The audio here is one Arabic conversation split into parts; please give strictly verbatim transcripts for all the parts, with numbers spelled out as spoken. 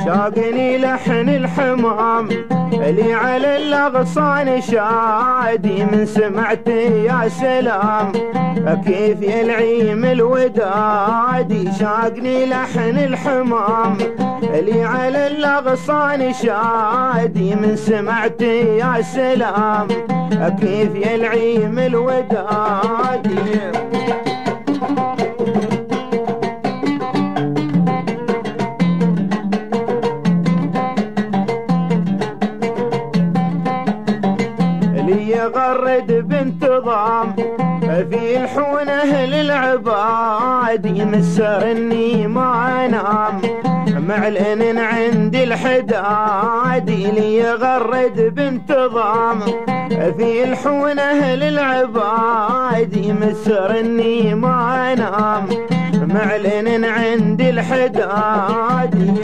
شاقني لحن الحمام اللي على الاغصان شادي من سمعته يا سلام كيف يلعيم الودادي. شاقني لحن الحمام اللي على الاغصان شادي من سمعته يا سلام كيف يلعيم الودادي. غرد بانتظام في الحونه للعباد يمسرني ما انام معلن عند الحداد. لي غرد بانتظام في الحونه للعباد يمسرني ما انام معلن عند الحداد.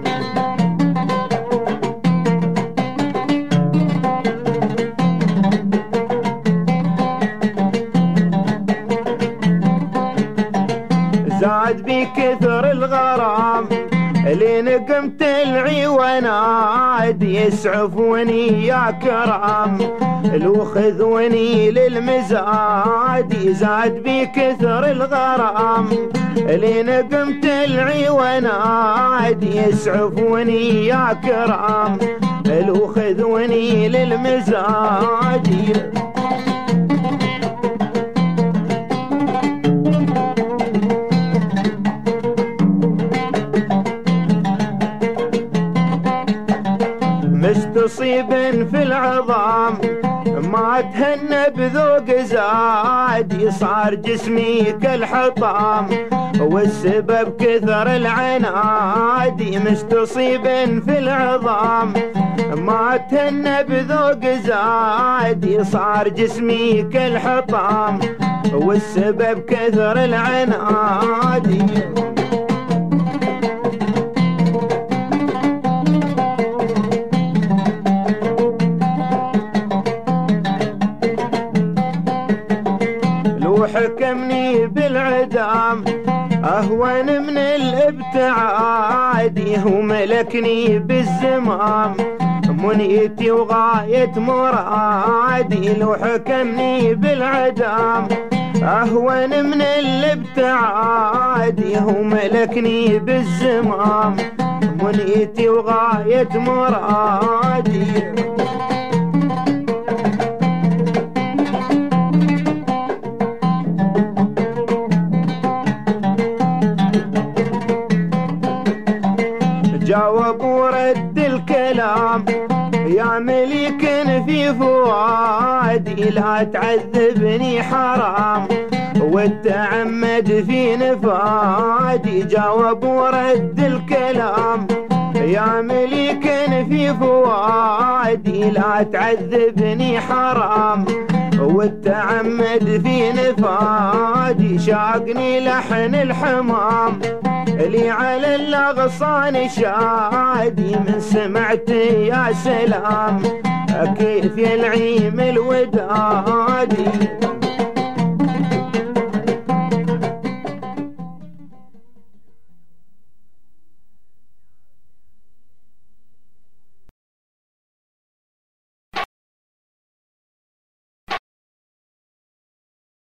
زاد بكثر الغرام لين قمت العيونات يسعفوني يا كرام لو خذوني للمزاد. زاد بكثر الغرام لين قمت العيونات يسعفوني يا كرام لو خذوني للمزاد. مستصيب في العظام ما تهنى بذوق زاد صار جسمي كالحطام والسبب كثر العناد. مستصيب في العظام ما تهنى بذوق زاد صار جسمي كالحطام والسبب كثر العناد. حكمني بالعدام أهون من الابتعاد وملكني بالزمام منيتي وغاية مرادي. لو حكمني بالعدام أهون من الابتعاد وملكني بالزمام منيتي وغاية مرادي. جاوب ورد الكلام يا مليك في فؤادي لا تعذبني حرام والتعمد في نفادي. جاوب ورد الكلام يا مليك في فؤادي لا تعذبني حرام والتعمد في نفادي. شاقني لحن الحمام اللي على الاغصان شادي من سمعته يا سلام كيف يلعيم الودادي.